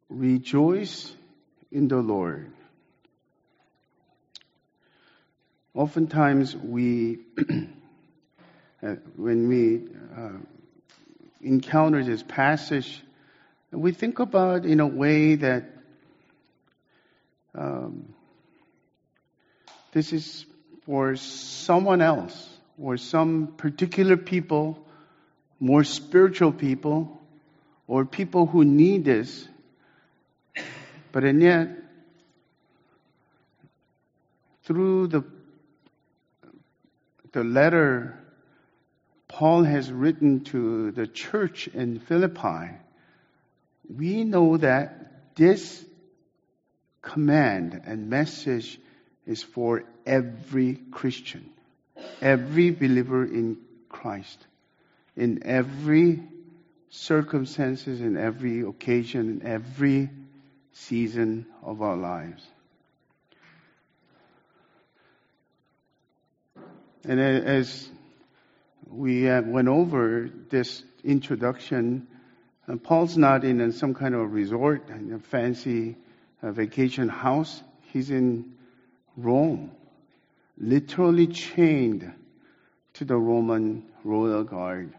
rejoice in the Lord. Oftentimes when we encounter this passage, we think about in a way that this is for someone else or some particular people, more spiritual people, or people who need this. But and yet, through the letter Paul has written to the church in Philippi, we know that this command and message is for every Christian, every believer in Christ, in every circumstances, in every occasion, in every season of our lives. And as we went over this introduction, Paul's not in some kind of resort, in a fancy vacation house. He's in Rome, literally chained to the Roman royal guard,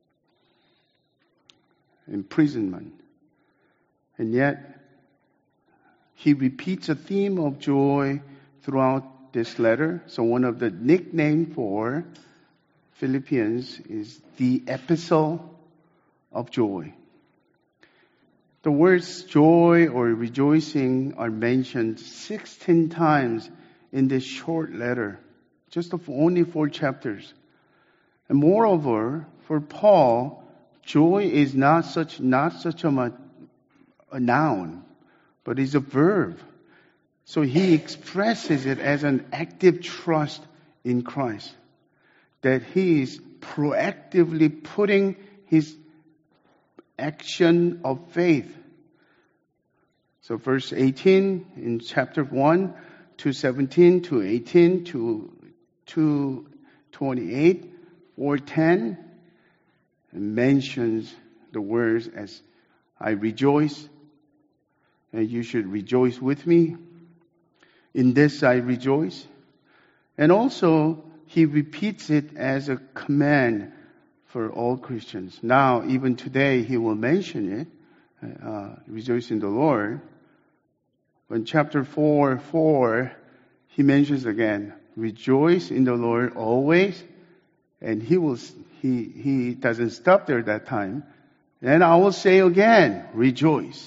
imprisonment. And yet, he repeats a theme of joy throughout this letter. So one of the nicknames for Philippians is the epistle of joy. The words joy or rejoicing are mentioned 16 times in this short letter, just of only 4 chapters. And moreover, for Paul, joy is not such a noun, but is a verb. So he expresses it as an active trust in Christ, that he is proactively putting his action of faith. So verse 18 in chapter 1 to 17 to 18 to 28, 4:10 mentions the words as I rejoice, and you should rejoice with me. In this I rejoice. And also, he repeats it as a command for all Christians. Now, even today, he will mention it, rejoice in the Lord. In chapter 4, he mentions again, rejoice in the Lord always. And he doesn't stop there that time. And I will say again, rejoice.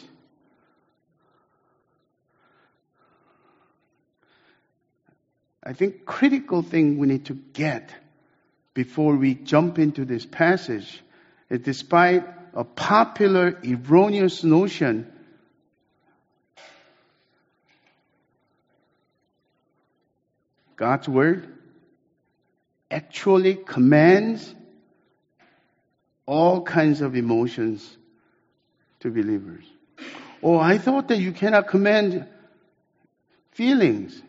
I think critical thing we need to get before we jump into this passage is, despite a popular erroneous notion, God's word actually commands all kinds of emotions to believers. Oh, I thought that you cannot command feelings.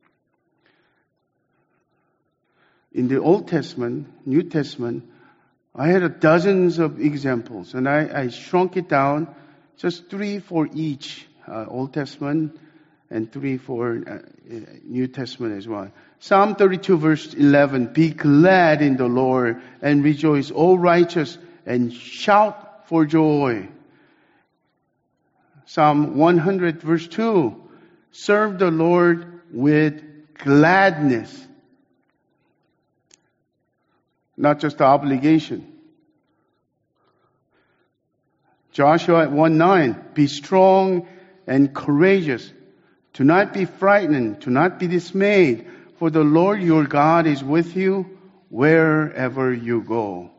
In the Old Testament, New Testament, I had dozens of examples, and I shrunk it down, just 3 for each Old Testament and 3 for New Testament as well. Psalm 32 verse 11, be glad in the Lord and rejoice, O righteous, and shout for joy. Psalm 100 verse 2, serve the Lord with gladness. Not just the obligation. Joshua 1:9, be strong and courageous. Do not be frightened, do not be dismayed, for the Lord your God is with you wherever you go.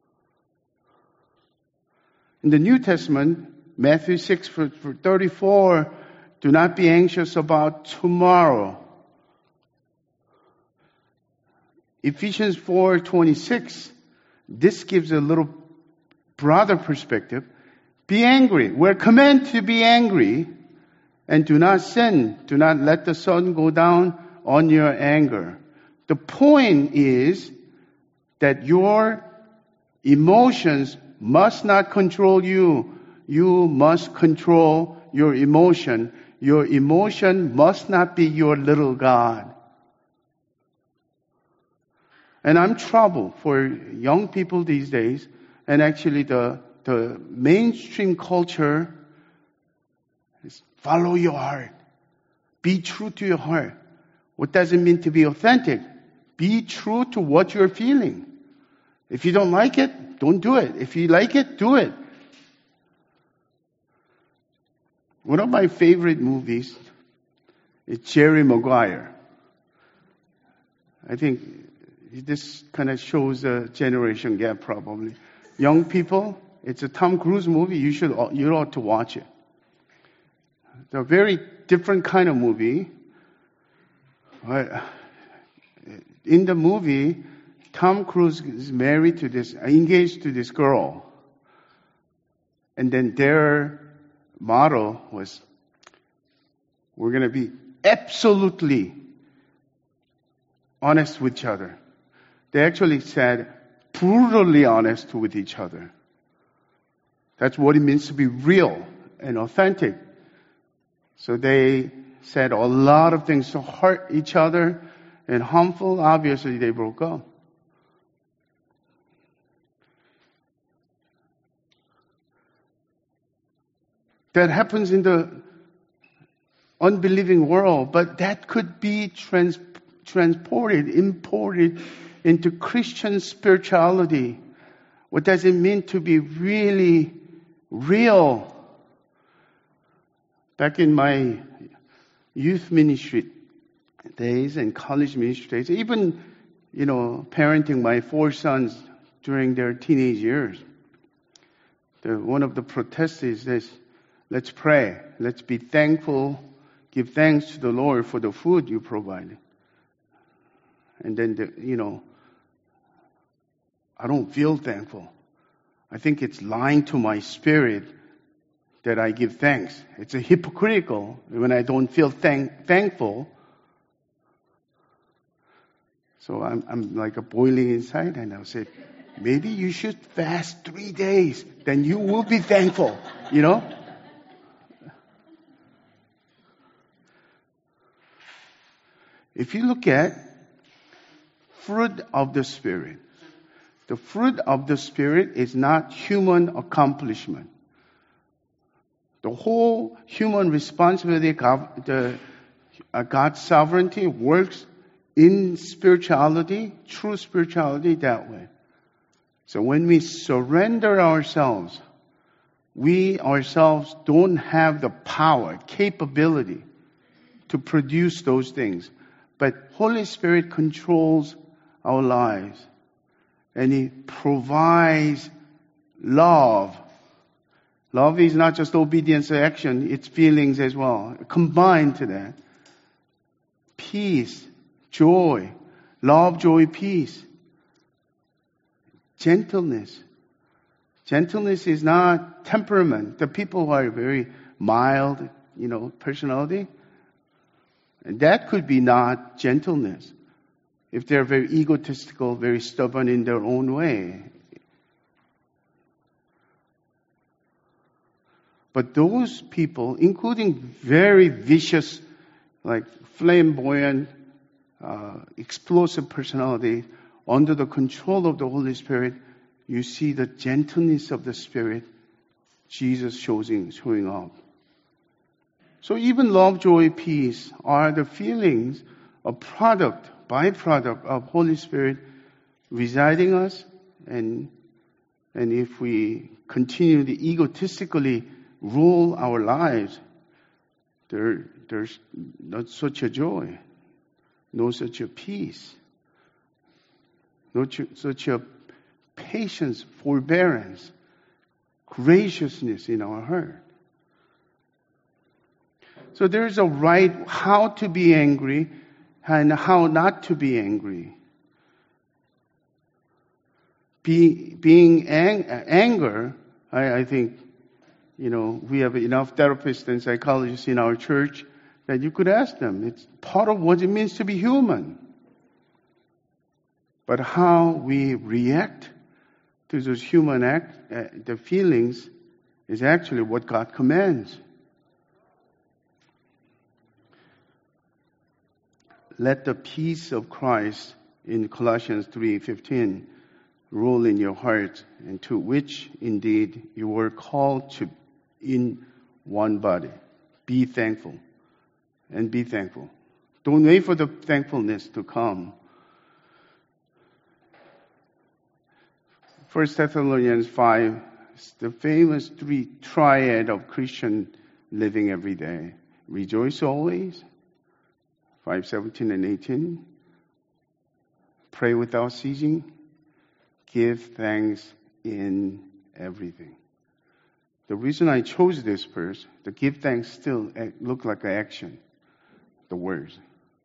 In the New Testament, Matthew 6:34, do not be anxious about tomorrow. Ephesians 4:26, this gives a little broader perspective. Be angry. We're commanded to be angry, and do not sin. Do not let the sun go down on your anger. The point is that your emotions must not control you. You must control your emotion must not be your little God. And I'm troubled for young people these days, and actually the mainstream culture is follow your heart. Be true to your heart. What does it mean to be authentic? Be true to what you're feeling. If you don't like it, don't do it. If you like it, do it. One of my favorite movies is Jerry Maguire. I think this kind of shows a generation gap probably. Young people, it's a Tom Cruise movie. You ought to watch it. It's a very different kind of movie. In the movie, Tom Cruise is engaged to this girl. And then their motto was, we're going to be absolutely honest with each other. They actually said, brutally honest with each other. That's what it means to be real and authentic. So they said a lot of things to hurt each other and harmful. Obviously, they broke up. That happens in the unbelieving world, but that could be imported into Christian spirituality. What does it mean to be really real? Back in my youth ministry days and college ministry days, even, parenting my 4 sons during their teenage years, one of the protests is this: let's pray. Let's be thankful. Give thanks to the Lord for the food you provided. And then, I don't feel thankful. I think it's lying to my spirit that I give thanks. It's a hypocritical when I don't feel thankful. So I'm like a boiling inside, and I'll say, maybe you should fast 3 days. Then you will be thankful, If you look at fruit of the Spirit, the fruit of the Spirit is not human accomplishment. The whole human responsibility, God's sovereignty works in spirituality, true spirituality that way. So when we surrender ourselves, we ourselves don't have the power, capability to produce those things. But Holy Spirit controls our lives. And He provides love. Love is not just obedience or action, it's feelings as well. Combined to that. Peace, joy, love, joy, peace. Gentleness. Gentleness is not temperament. The people who are very mild, personality, and that could be not gentleness. If they're very egotistical, very stubborn in their own way. But those people, including very vicious, like flamboyant, explosive personality, under the control of the Holy Spirit, you see the gentleness of the Spirit, Jesus showing up. So even love, joy, peace are the feelings, byproduct of Holy Spirit residing us. And if we continue to egotistically rule our lives, there's not such a joy, no such a peace, no such a patience, forbearance, graciousness in our heart. So there's a right how to be angry and how not to be angry. Anger, I think, we have enough therapists and psychologists in our church that you could ask them. It's part of what it means to be human. But how we react to those the feelings, is actually what God commands. let the peace of Christ in Colossians 3:15 rule in your heart, and to which indeed you were called to in one body. Be thankful and be thankful. Don't wait for the thankfulness to come. 1 Thessalonians 5, the famous three triad of Christian living every day. Rejoice always, 5:17 and 18. Pray without ceasing. Give thanks in everything. The reason I chose this verse, the give thanks still look like an action, the words.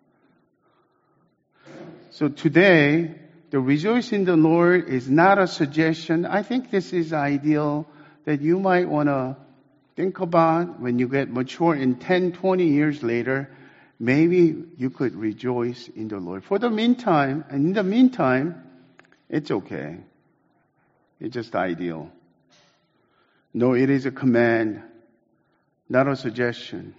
So today, the rejoice in the Lord is not a suggestion. I think this is ideal that you might want to think about when you get mature in 10, 20 years later. Maybe you could rejoice in the Lord. For the meantime, and in the meantime, it's okay. It's just ideal. No, it is a command, not a suggestion.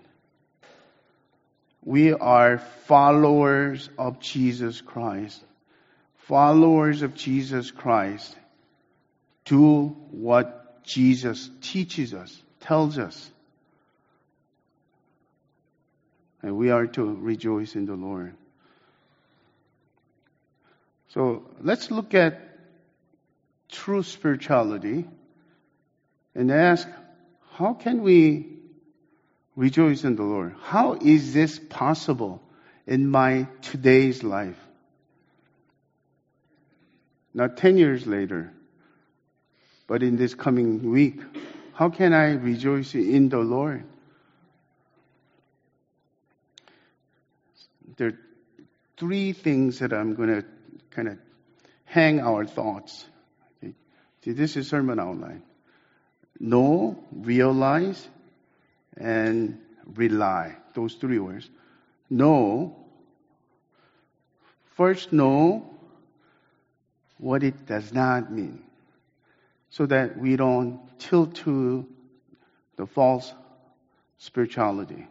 We are followers of Jesus Christ. Followers of Jesus Christ do what Jesus teaches us, tells us. And we are to rejoice in the Lord. So let's look at true spirituality and ask, how can we rejoice in the Lord? How is this possible in my today's life? Not 10 years later, but in this coming week. How can I rejoice in the Lord? There are three things that I'm going to kind of hang our thoughts. Okay. See, this is sermon outline. Know, realize, and rely. Those three words. Know. First, know what it does not mean, so that we don't tilt to the false spirituality.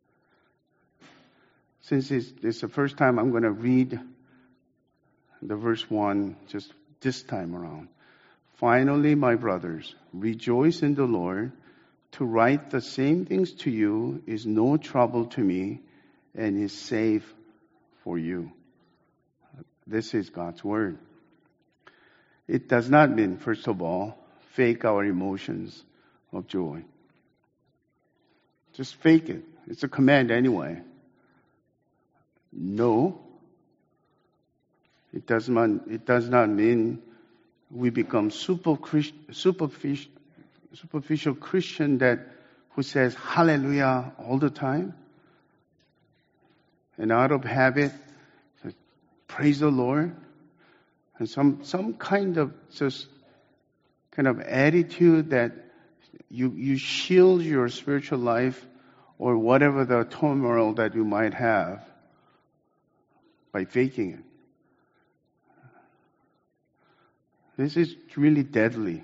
Since it's the first time I'm going to read the verse 1 just this time around. Finally, my brothers, rejoice in the Lord. To write the same things to you is no trouble to me and is safe for you. This is God's word. It does not mean, first of all, fake our emotions of joy. Just fake it. It's a command anyway. No. It does not mean we become superficial Christian who says hallelujah all the time. And out of habit, praise the Lord. And some kind of attitude that you shield your spiritual life or whatever the turmoil that you might have by faking it. This is really deadly.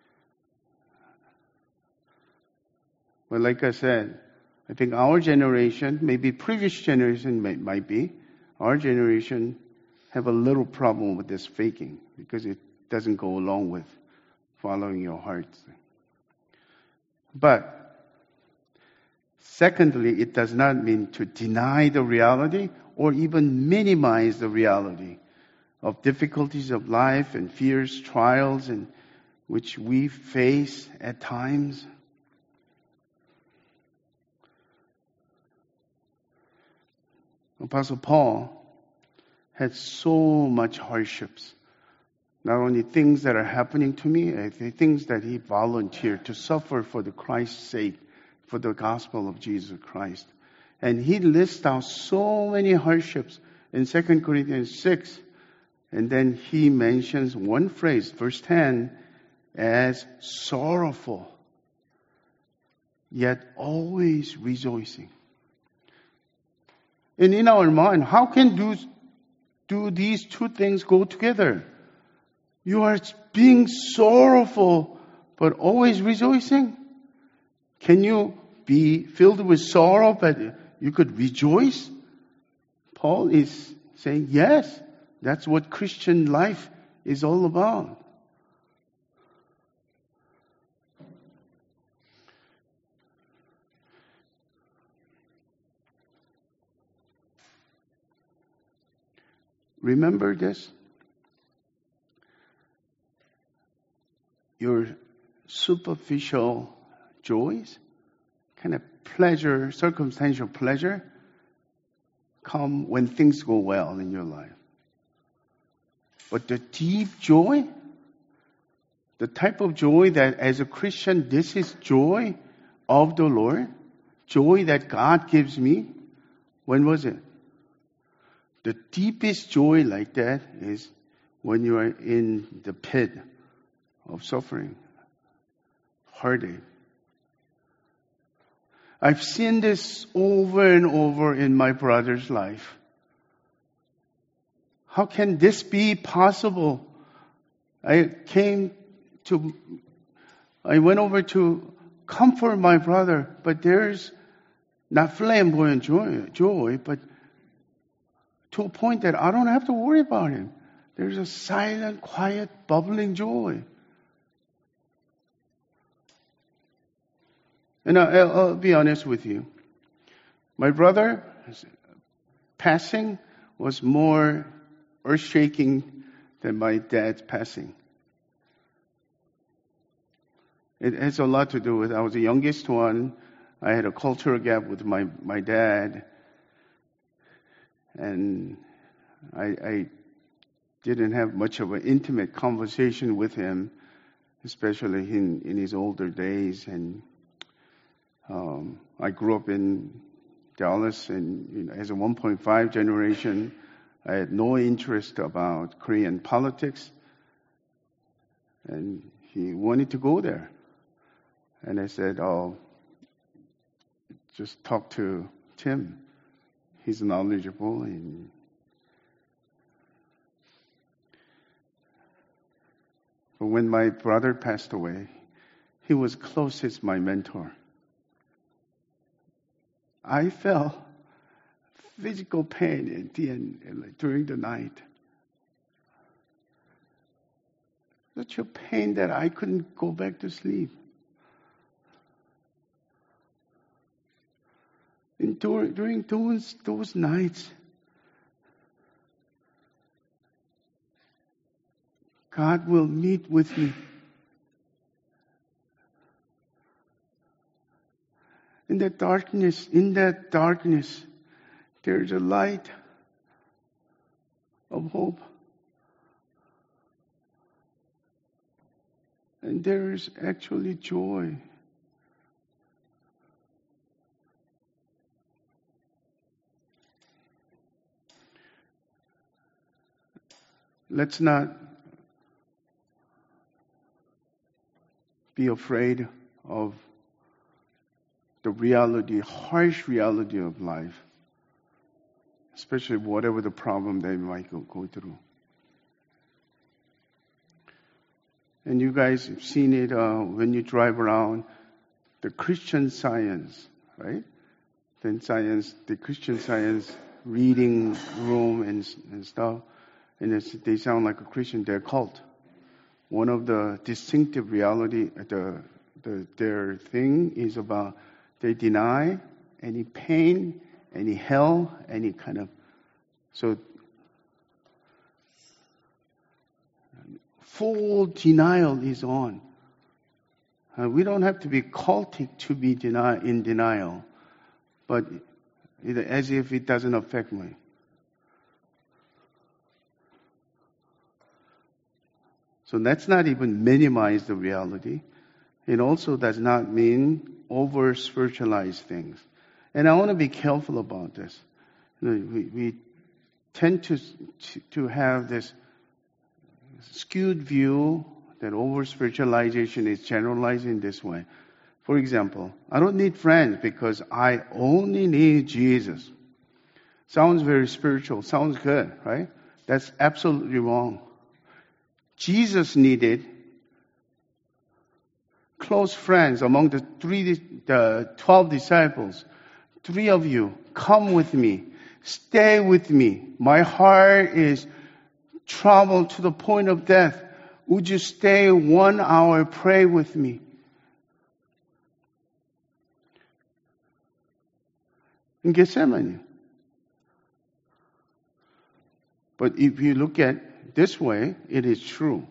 But like I said, I think our generation, maybe previous generation might be, our generation have a little problem with this faking because it doesn't go along with following your heart. But secondly, it does not mean to deny the reality or even minimize the reality of difficulties of life and fears, trials, and which we face at times. Apostle Paul had so much hardships. Not only things that are happening to me, things that he volunteered to suffer for the Christ's sake, for the gospel of Jesus Christ. And he lists out so many hardships in 2 Corinthians 6. And then he mentions one phrase, verse 10, as sorrowful, yet always rejoicing. And in our mind, how can do these two things go together? You are being sorrowful, but always rejoicing? Can you be filled with sorrow, but you could rejoice? Paul is saying, yes, that's what Christian life is all about. Remember this? Your superficial joys, kind of pleasure, circumstantial pleasure, come when things go well in your life. But the deep joy, the type of joy that as a Christian, this is joy of the Lord, joy that God gives me. When was it? The deepest joy like that is when you are in the pit of suffering, heartache. I've seen this over and over in my brother's life. How can this be possible? I went over to comfort my brother, but there's not flamboyant joy, but to a point that I don't have to worry about him. There's a silent, quiet, bubbling joy. And I'll be honest with you. My brother's passing was more earth-shaking than my dad's passing. It has a lot to do with, I was the youngest one. I had a cultural gap with my dad. And I didn't have much of an intimate conversation with him, especially in his older days. And I grew up in Dallas, and as a 1.5 generation, I had no interest about Korean politics. And he wanted to go there. And I said, oh, just talk to Tim. He's knowledgeable. But when my brother passed away, he was closest my mentor. I felt physical pain at the end, during the night. Such a pain that I couldn't go back to sleep. And during those nights, God will meet with me. In that darkness, there's a light of hope. And there is actually joy. Let's not be afraid of the reality, harsh reality of life, especially whatever the problem they might go through. And you guys have seen it when you drive around, the Christian Science, right? The Christian Science reading room and stuff. And they sound like a Christian, they're a cult. One of the distinctive reality, their thing is about they deny any pain, any hell, any kind of, so full denial is on. We don't have to be cultic to be in denial, but as if it doesn't affect me. So let's not even minimize the reality. It also does not mean over-spiritualize things. And I want to be careful about this. We tend to have this skewed view that over-spiritualization is generalized in this way. For example, I don't need friends because I only need Jesus. Sounds very spiritual, sounds good, right? That's absolutely wrong. Jesus needed close friends among the 12 disciples. 3 of you, come with me. stay with me. My heart is troubled to the point of death. Would you stay 1 hour, pray with me? In Gethsemane. But if you look at this way, it is true.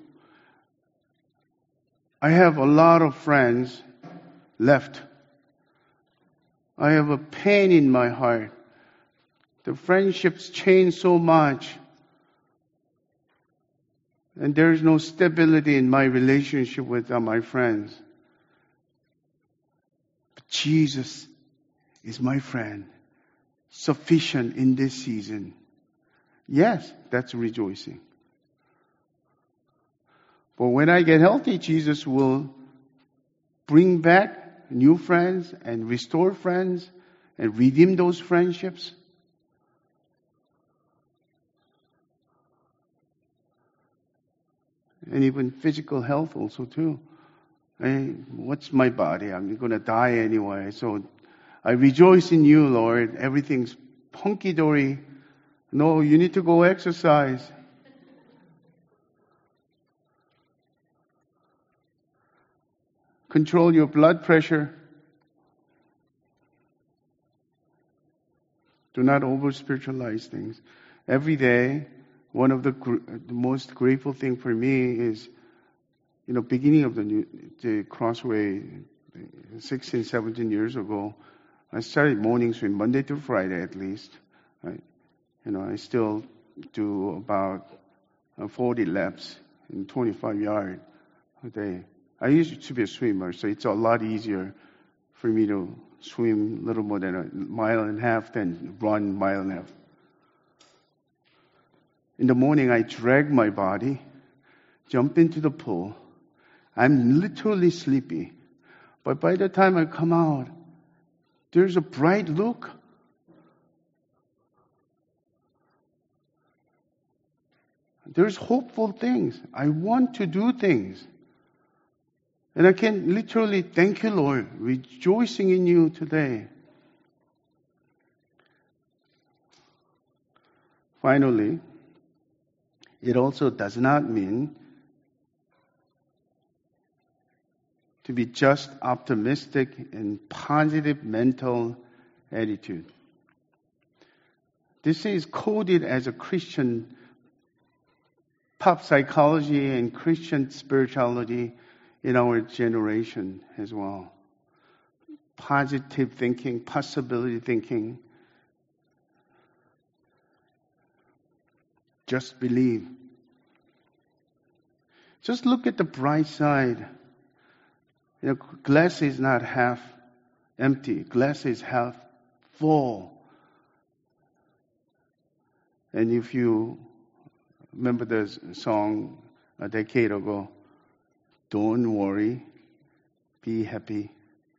I have a lot of friends left. I have a pain in my heart. The friendships change so much. And there is no stability in my relationship with my friends. But Jesus is my friend, sufficient in this season. Yes, that's rejoicing. But when I get healthy, Jesus will bring back new friends and restore friends and redeem those friendships. And even physical health also too. What's my body? I'm going to die anyway. So I rejoice in you, Lord. Everything's hunky-dory. No, you need to go exercise. Control your blood pressure. Do not over-spiritualize things. Every day, one of the most grateful thing for me is, beginning of the Crossway, 16, 17 years ago, I started morning swim Monday through Friday at least. I still do about 40 laps in 25 yards a day. I used to be a swimmer, so it's a lot easier for me to swim a little more than 1.5 miles than run 1.5 miles. In the morning, I drag my body, jump into the pool. I'm literally sleepy. But by the time I come out, there's a bright look. There's hopeful things. I want to do things. And I can literally thank you, Lord, rejoicing in you today. Finally, it also does not mean to be just optimistic and positive mental attitude. This is coded as a Christian pop psychology and Christian spirituality in our generation as well. Positive thinking, possibility thinking. Just believe. Just look at the bright side. Glass is not half empty. Glass is half full. And if you remember the song a decade ago, don't worry, be happy.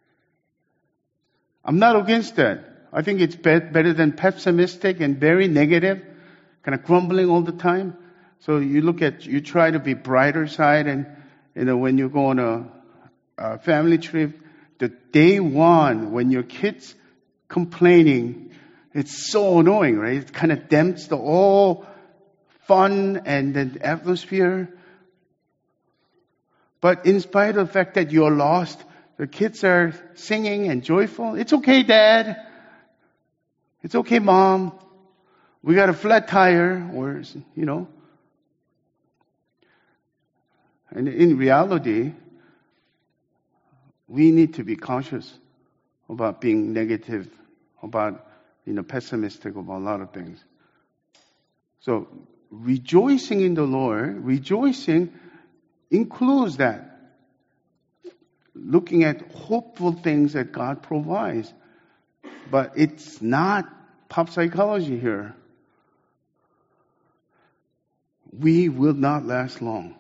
I'm not against that. I think it's better than pessimistic and very negative, kind of grumbling all the time. So you try to be brighter side, and when you go on a family trip, the day one when your kids complaining, it's so annoying, right? It kind of damps the all fun and the atmosphere. But in spite of the fact that you're lost, the kids are singing and joyful. It's okay, Dad. It's okay, Mom. We got a flat tire, or. And in reality, we need to be cautious about being negative, about pessimistic about a lot of things. So rejoicing in the Lord, rejoicing includes that. Looking at hopeful things that God provides. But it's not pop psychology here. We will not last long.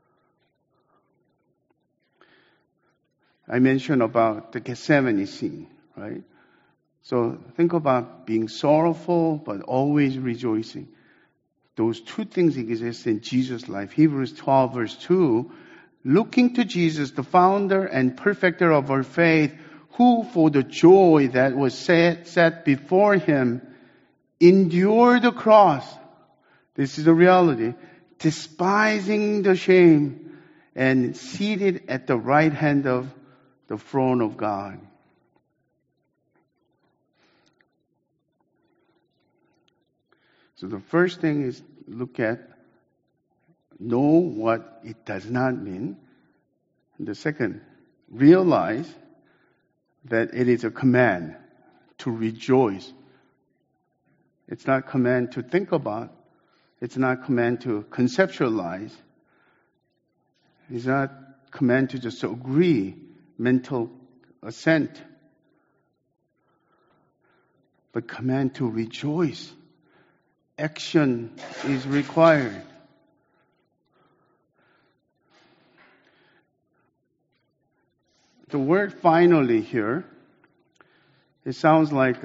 I mentioned about the Gethsemane scene, right? So think about being sorrowful but always rejoicing. Those two things exist in Jesus' life. Hebrews 12 verse 2, looking to Jesus, the founder and perfecter of our faith, who for the joy that was set before him endure the cross. This is the reality. Despising the shame and seated at the right hand of the throne of God. So the first thing is know what it does not mean. And the second, realize that it is a command to rejoice. It's not a command to think about. It's not a command to conceptualize. It's not a command to just agree, mental assent. But command to rejoice. Action is required. The word finally here, it sounds like,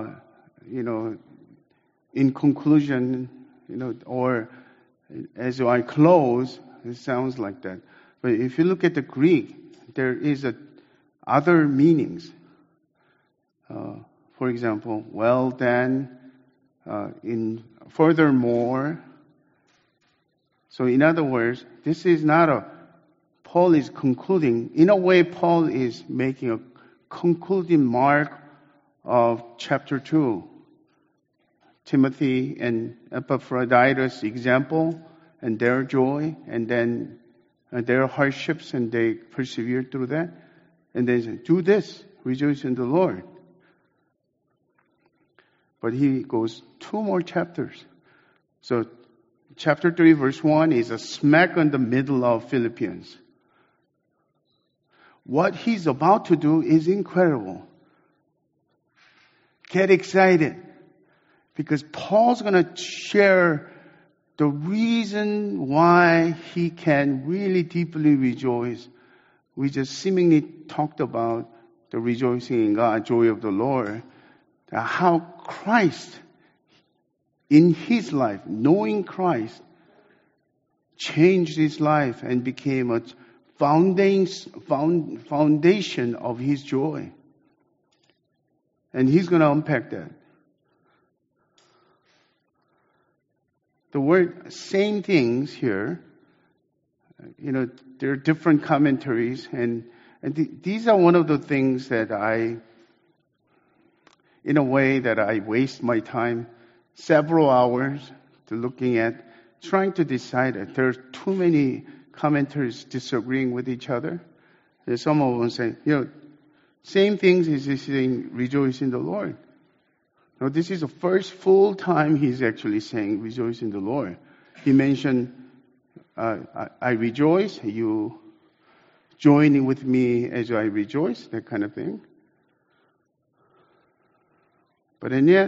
in conclusion, or as I close, it sounds like that. But if you look at the Greek, there is other meanings. For example, well then, furthermore. So in other words, this is not Paul is concluding. In a way, Paul is making a concluding mark of chapter 2. Timothy and Epaphroditus example and their joy and then their hardships and they persevere through that. And then say, do this, rejoice in the Lord. But he goes 2 more chapters. So chapter 3 verse 1 is a smack in the middle of Philippians. What he's about to do is incredible. Get excited. Because Paul's going to share the reason why he can really deeply rejoice. We just seemingly talked about the rejoicing in God, joy of the Lord. How Christ, in his life, knowing Christ, changed his life and became a foundation of his joy. And he's going to unpack that. The word same things here, there are different commentaries, and these are one of the things that in a way that I waste my time, several hours to looking at, trying to decide that there are too many commentaries disagreeing with each other. And some of them say, same things is saying rejoice in the Lord. Now, this is the first full time he's actually saying, rejoice in the Lord. He mentioned, I rejoice, you join in with me as I rejoice, that kind of thing. But and yet,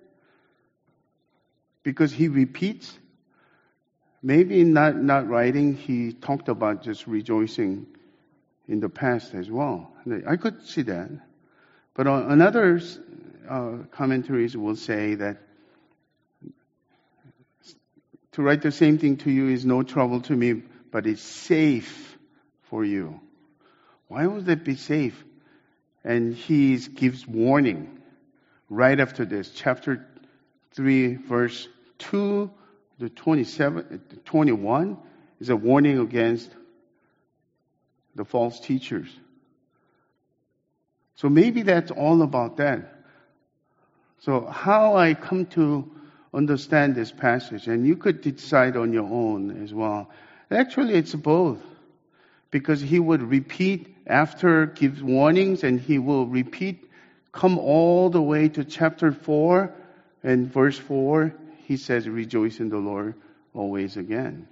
because he repeats, maybe not writing, he talked about just rejoicing in the past as well. I could see that. But another commentaries will say that to write the same thing to you is no trouble to me, but it's safe for you. Why would that be safe? And he gives warning right after this. Chapter 3, verse 2 to 21 is a warning against the false teachers. So maybe that's all about that. So how I come to understand this passage, and you could decide on your own as well. Actually, it's both. Because he would repeat after, gives warnings, and he will repeat, come all the way to chapter 4, and verse 4, he says, rejoice in the Lord always again.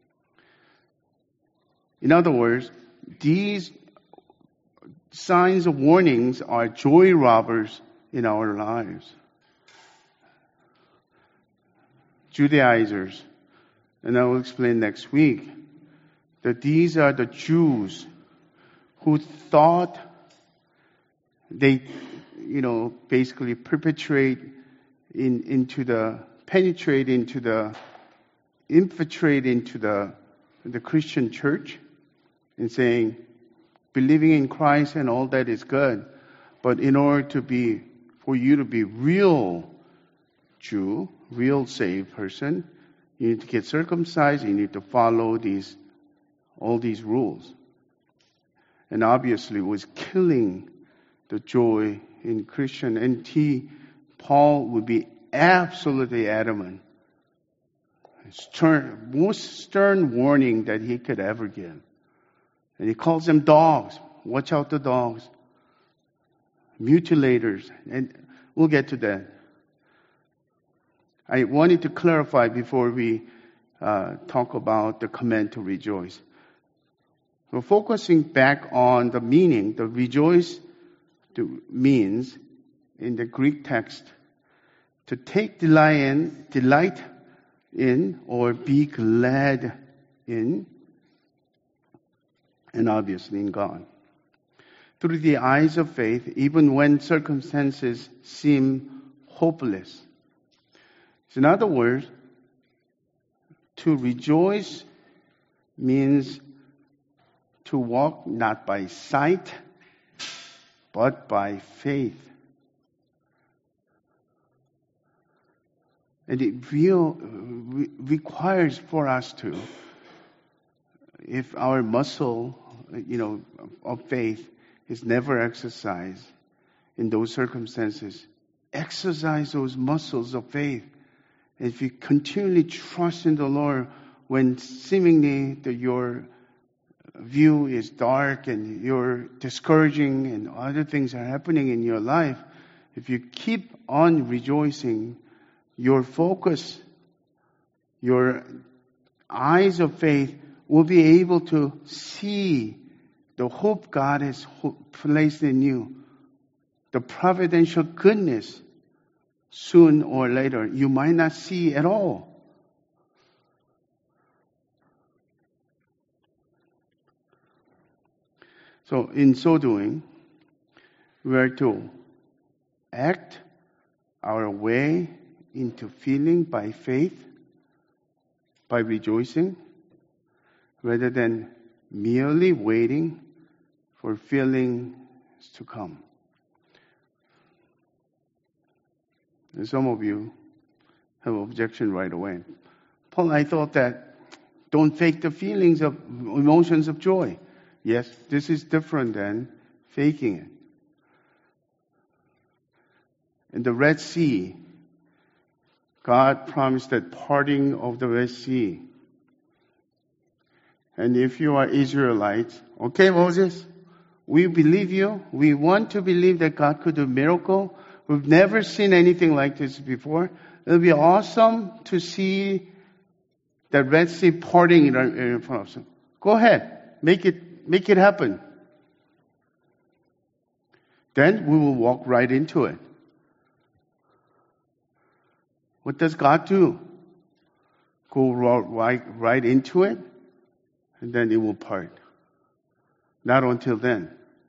In other words, these signs of warnings are joy robbers in our lives. Judaizers, and I will explain next week, that these are the Jews who thought they, basically infiltrate into the Christian church and saying, believing in Christ and all that is good, but in order for you to be real Jew, real saved person, you need to get circumcised, you need to follow all these rules. And obviously it was killing the joy in Christian. And Paul would be absolutely adamant. Most stern warning that he could ever give. And he calls them dogs. Watch out the dogs. Mutilators. And we'll get to that. I wanted to clarify before we talk about the command to rejoice. We're focusing back on the meaning. The rejoice means, in the Greek text, to take delight in or be glad in, and obviously in God. Through the eyes of faith, even when circumstances seem hopeless. So in other words, to rejoice means to walk not by sight, but by faith. And it requires for us to, if our muscle, of faith is never exercised in those circumstances, exercise those muscles of faith. And if you continually trust in the Lord when seemingly your view is dark and you're discouraging and other things are happening in your life, if you keep on rejoicing, your focus, your eyes of faith will be able to see the hope God has placed in you, the providential goodness. Soon or later, you might not see at all. So in so doing, we are to act our way into feeling by faith, by rejoicing, rather than merely waiting for feelings to come. And some of you have an objection right away. Paul, I thought that don't fake the feelings of emotions of joy. Yes, this is different than faking it. In the Red Sea, God promised that parting of the Red Sea. And if you are Israelites, okay, Moses, we believe you. We want to believe that God could do a miracle. We've never seen anything like this before. It'll be awesome to see the Red Sea parting in front of us. Go ahead. Make it happen. Then we will walk right into it. What does God do? Go right into it, and then it will part. Not until then.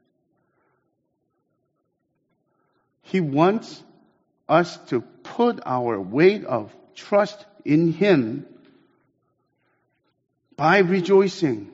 He wants us to put our weight of trust in Him by rejoicing.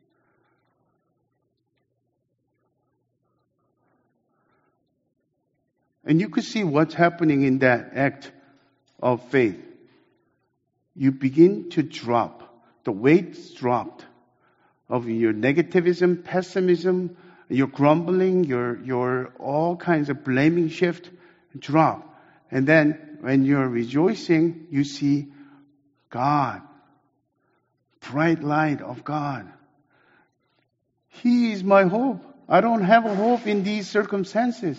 And you could see what's happening in that act of faith. You begin to drop. The weight's dropped of your negativism, pessimism, your grumbling, your all kinds of blaming shift drop. And then when you're rejoicing, you see God. Bright light of God. He is my hope. I don't have a hope in these circumstances.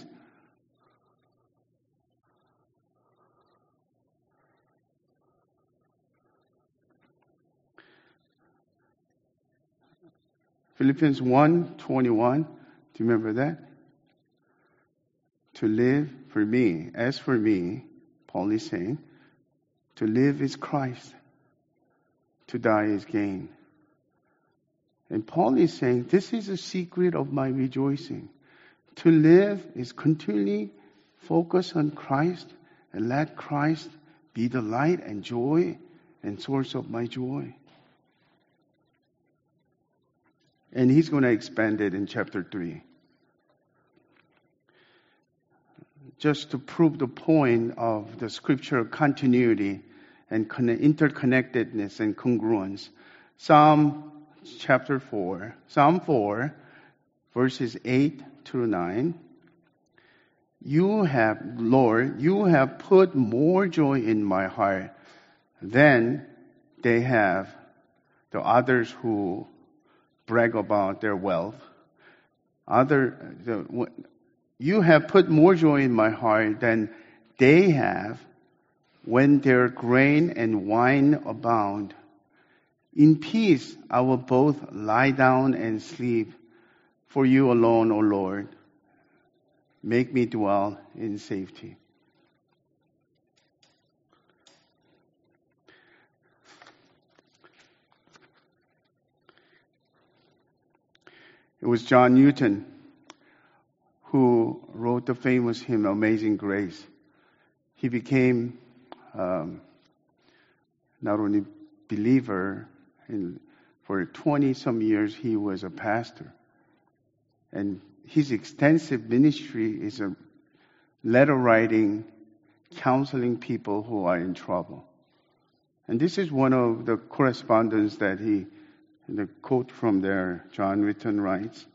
Philippians 1:21. Do you remember that? To live for me, as for me, Paul is saying, to live is Christ. To die is gain. And Paul is saying, this is a secret of my rejoicing. To live is continually focus on Christ and let Christ be the light and joy and source of my joy. And he's going to expand it in chapter 3. just to prove the point of the scriptural continuity and interconnectedness and congruence. Psalm 4, verses 8 through 9. Lord, you have put more joy in my heart than they have the others who brag about their wealth. You have put more joy in my heart than they have when their grain and wine abound. In peace I will both lie down and sleep. For you alone, O Lord, make me dwell in safety. It was John Newton who wrote the famous hymn, Amazing Grace. He became not only believer, for 20-some years he was a pastor. And his extensive ministry is a letter writing, counseling people who are in trouble. And this is one of the correspondence that the quote from there, John Newton writes,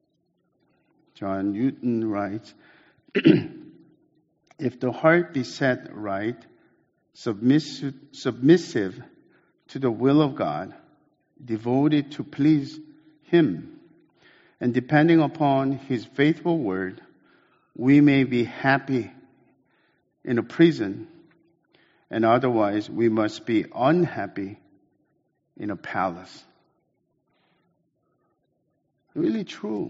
if the heart be set right, submissive to the will of God, devoted to please Him, and depending upon His faithful word, we may be happy in a prison, and otherwise we must be unhappy in a palace. Really true.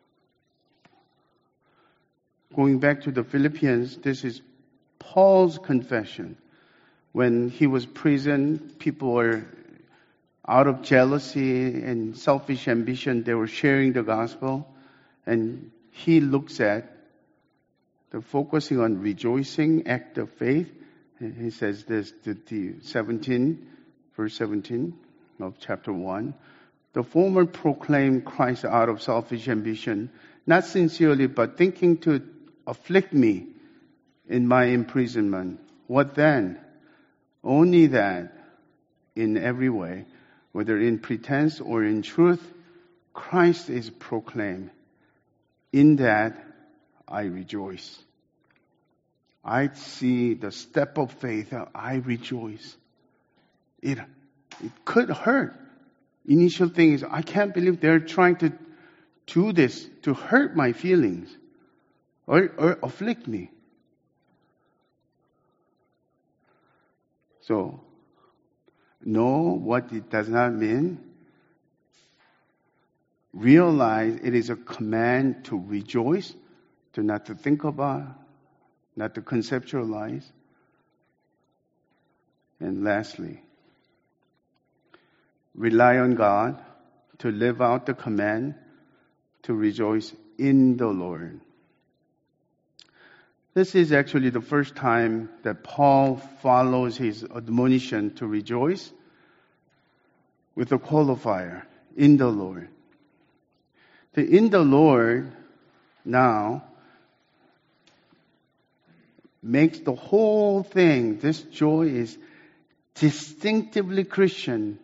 Going back to the Philippians, this is Paul's confession. When he was in prison, people were out of jealousy and selfish ambition, they were sharing the gospel. And he looks at the focusing on rejoicing, act of faith. And he says this, verse 17 of chapter 1. The former proclaimed Christ out of selfish ambition, not sincerely, but thinking to afflict me in my imprisonment. What then? Only that in every way, whether in pretense or in truth, Christ is proclaimed. In that I rejoice. I see the step of faith. I rejoice. It could hurt. Initial thing is, I can't believe they're trying to do this to hurt my feelings or afflict me. So, know what it does not mean. Realize it is a command to rejoice, to not to think about, not to conceptualize. And lastly, rely on God to live out the command to rejoice in the Lord. This is actually the first time that Paul follows his admonition to rejoice with a qualifier, in the Lord. The in the Lord now makes the whole thing, this joy is distinctively Christian.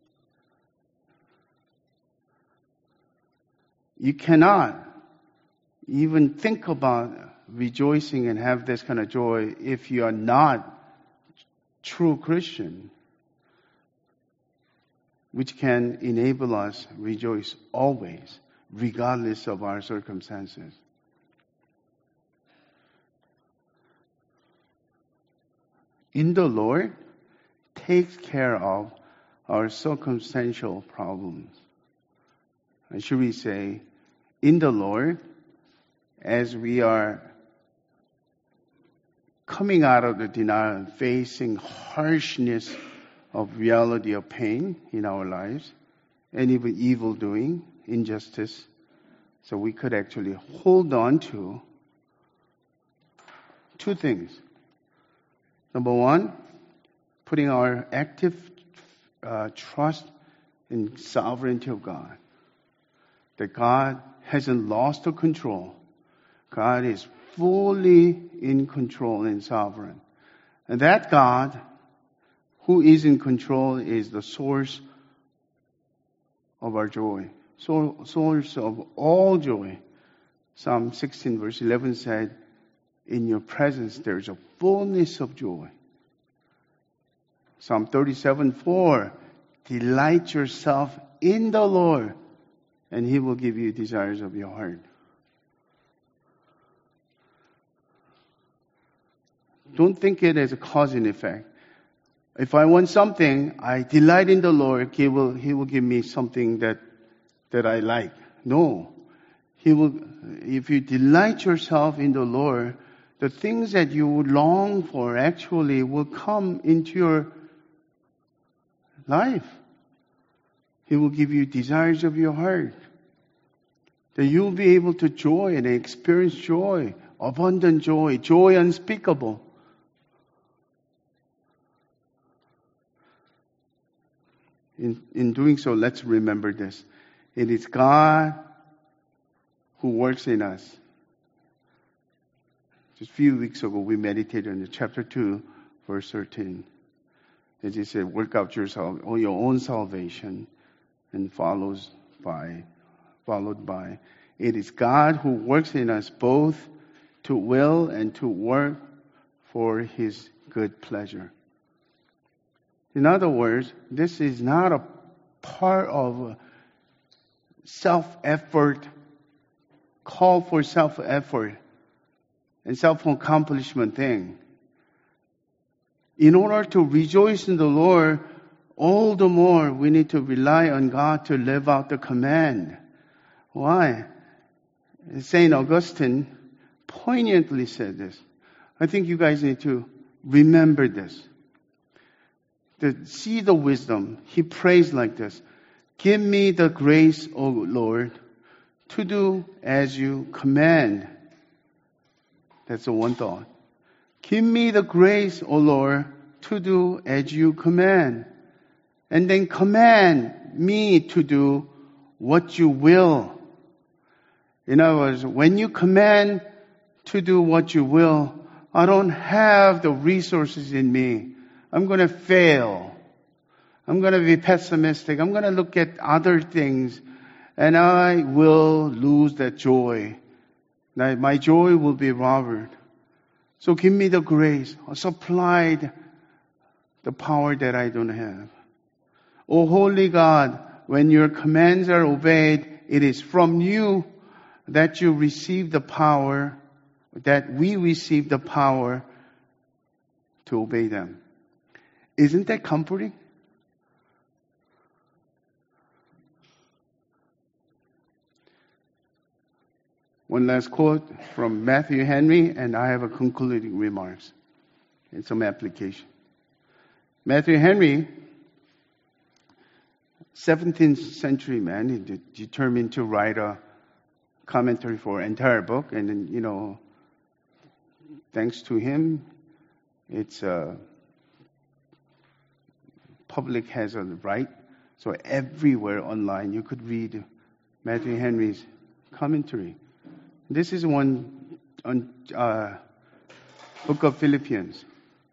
You cannot even think about rejoicing and have this kind of joy if you are not true Christian, which can enable us rejoice always, regardless of our circumstances. In the Lord takes care of our circumstantial problems. And should we say, in the Lord, as we are coming out of the denial and facing harshness of reality of pain in our lives, and even evil doing, injustice, so we could actually hold on to two things. Number one, putting our active trust in sovereignty of God. That God hasn't lost the control. God is fully in control and sovereign. And that God who is in control is the source of our joy. Source of all joy. Psalm 16 verse 11 said, in your presence there is a fullness of joy. Psalm 37:4, delight yourself in the Lord, and He will give you desires of your heart. Don't think it as a cause and effect. If I want something, I delight in the Lord, He will give me something that I like. No. If you delight yourself in the Lord, the things that you would long for actually will come into your life. He will give you desires of your heart. That you'll be able to joy and experience joy, abundant joy, joy unspeakable. In doing so, let's remember this. It is God who works in us. Just a few weeks ago, we meditated on chapter 2, verse 13. As He said, work out your own salvation, and followed by, it is God who works in us both to will and to work for His good pleasure. In other words, this is not a part of self-effort, call for self-effort and self-accomplishment thing. In order to rejoice in the Lord, all the more we need to rely on God to live out the command. Why? St. Augustine poignantly said this. I think you guys need to remember this. To see the wisdom, he prays like this. Give me the grace, O Lord, to do as you command. That's the one thought. Give me the grace, O Lord, to do as you command. And then command me to do what you will. In other words, when you command to do what you will, I don't have the resources in me. I'm going to fail. I'm going to be pessimistic. I'm going to look at other things, and I will lose that joy. My joy will be robbed. So give me the grace. Supply the power that I don't have. O holy God, when your commands are obeyed, it is from you that you receive the power, that we receive the power to obey them. Isn't that comforting? One last quote from Matthew Henry, and I have a concluding remarks and some application. Matthew Henry, 17th century man, he determined to write a commentary for an entire book, and then, thanks to him, it's public has a right, so everywhere online you could read Matthew Henry's commentary. This is one on book of Philippians.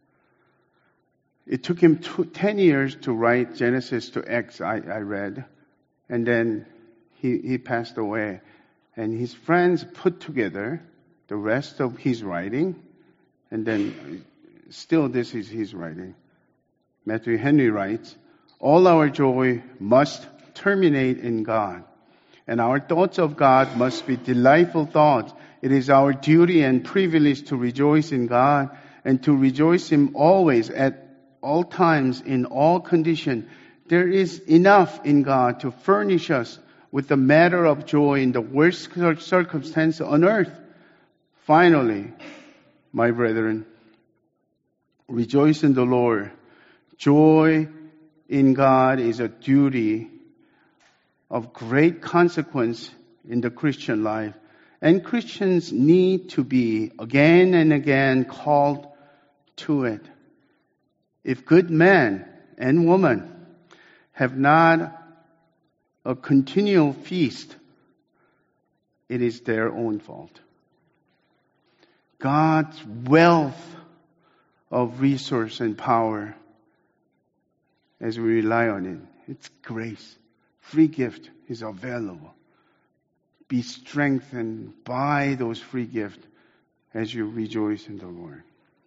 It took him 10 years to write Genesis to Acts, I read, and then he passed away. And his friends put together the rest of his writing, and then still this is his writing. Matthew Henry writes, all our joy must terminate in God, and our thoughts of God must be delightful thoughts. It is our duty and privilege to rejoice in God and to rejoice Him always, at all times, in all conditions. There is enough in God to furnish us with the matter of joy in the worst circumstance on earth. Finally, my brethren, rejoice in the Lord. Joy in God is a duty of great consequence in the Christian life. And Christians need to be again and again called to it. If good men and women have not a continual feast, it is their own fault. God's wealth of resource and power as we rely on it. It's grace. Free gift is available. Be strengthened by those free gifts as you rejoice in the Lord.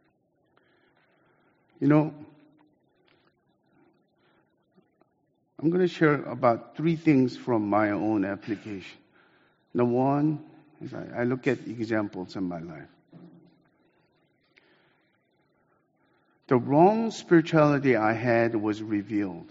You know, I'm going to share about 3 things from my own application. Number one is I look at examples in my life. The wrong spirituality I had was revealed.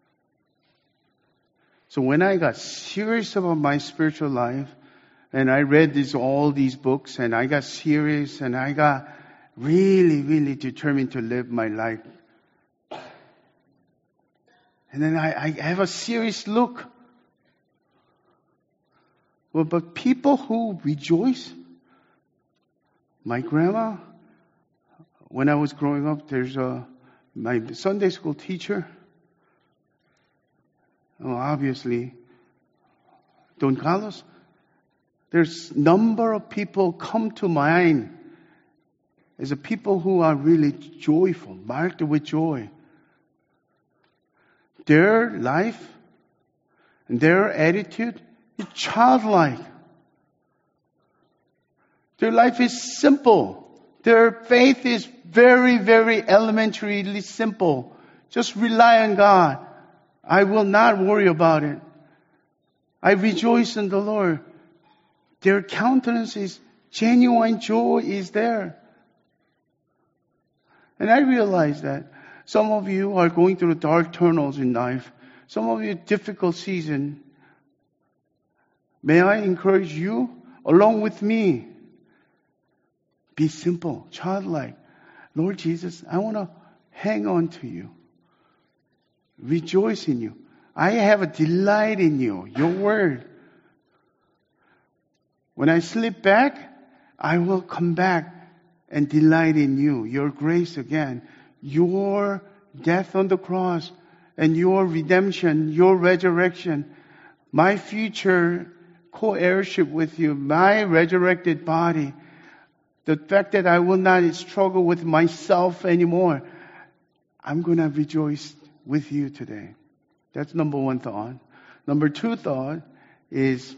So when I got serious about my spiritual life, and I read all these books, and I got serious, and I got really, really determined to live my life. And then I have a serious look. Well, but people who rejoice, my grandma, when I was growing up, there's my Sunday school teacher. Obviously, Don Carlos. There's number of people come to mind as a people who are really joyful, marked with joy. Their life and their attitude is childlike. Their life is simple. Their faith is very, very elementarily simple. Just rely on God. I will not worry about it. I rejoice in the Lord. Their countenance is genuine joy is there. And I realize that some of you are going through dark tunnels in life. Some of you difficult season. May I encourage you along with me? Be simple, childlike. Lord Jesus, I want to hang on to you. Rejoice in you. I have a delight in you, your word. When I slip back, I will come back and delight in you, your grace again, your death on the cross, and your redemption, your resurrection, my future co-heirship with you, my resurrected body, the fact that I will not struggle with myself anymore. I'm going to rejoice with you today. That's number one thought. Number two thought is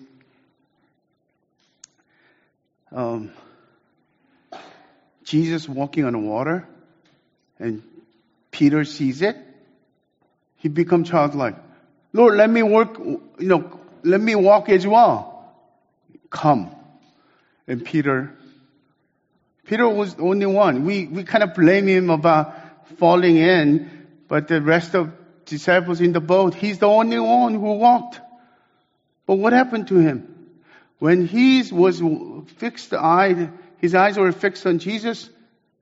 Jesus walking on the water, and Peter sees it. He becomes childlike. Lord, let me work, let me walk as well. Come. And Peter was the only one. We kind of blame him about falling in, but the rest of disciples in the boat, he's the only one who walked. But what happened to him? When he was fixed-eyed, his eyes were fixed on Jesus,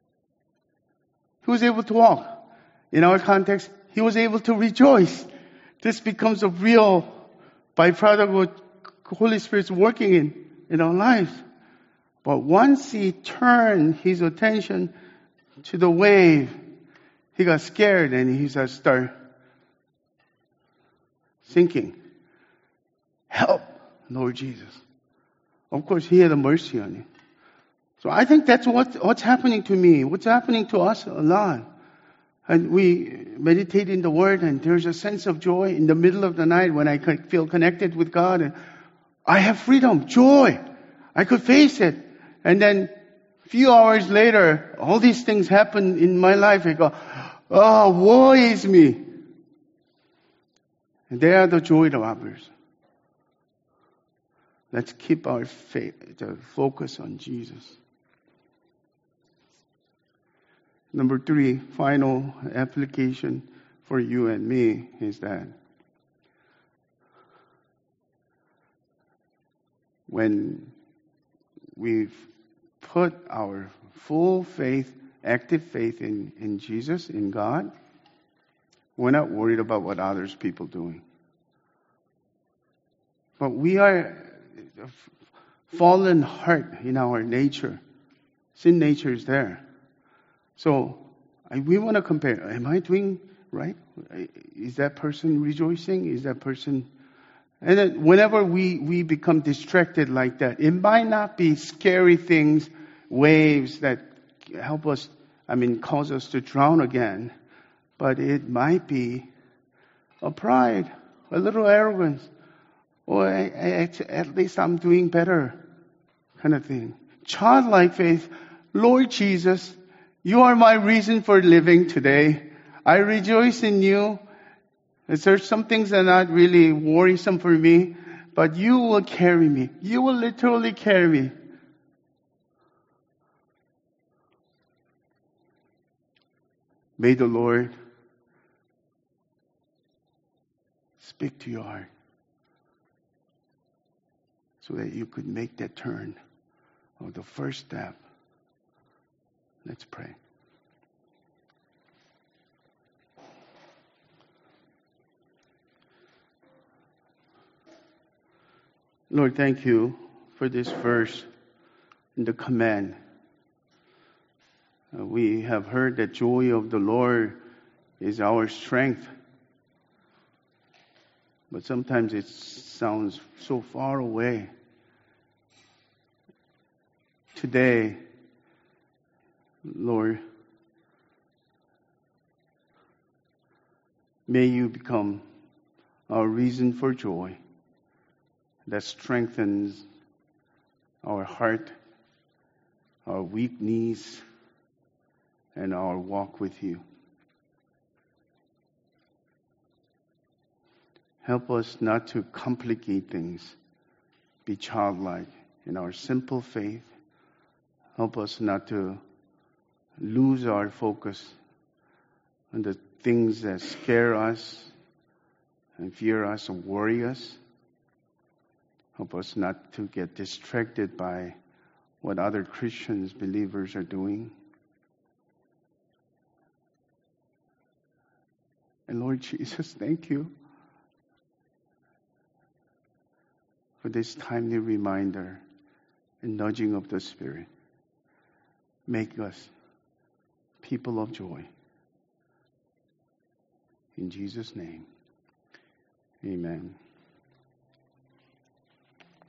he was able to walk. In our context, he was able to rejoice. This becomes a real byproduct of what Holy Spirit's working in our lives. But once he turned his attention to the wave, he got scared and he started thinking, help, Lord Jesus. Of course, he had a mercy on him. So I think that's what's happening to me, what's happening to us a lot. And we meditate in the Word, and there's a sense of joy in the middle of the night when I feel connected with God. And I have freedom, joy. I could face it. And then a few hours later, all these things happen in my life. I go, oh, woe is me. And they are the joy robbers. Let's keep our faith, the focus on Jesus. Number 3, final application for you and me is that when we've put our full faith, active faith in Jesus, in God, we're not worried about what others people doing. But we are fallen heart in our nature. Sin nature is there. So we want to compare. Am I doing right? Is that person rejoicing? Is that person... And then whenever we become distracted like that, it might not be scary things. waves that help us, cause us to drown again. But it might be a pride, a little arrogance, or at least I'm doing better kind of thing. Childlike faith, Lord Jesus, you are my reason for living today. I rejoice in you. There's some things that are not really worrisome for me, but you will carry me. You will literally carry me. May the Lord speak to your heart so that you could make that turn or the first step. Let's pray. Lord, thank you for this verse in the command. We have heard that joy of the Lord is our strength. But sometimes it sounds so far away. Today, Lord, may you become our reason for joy that strengthens our heart, our weak knees, and our walk with you. Help us not to complicate things. Be childlike in our simple faith. Help us not to lose our focus on the things that scare us and fear us and worry us. Help us not to get distracted by what other Christians, believers are doing. And Lord Jesus, thank you for this timely reminder and nudging of the Spirit. Make us people of joy. In Jesus' name, amen.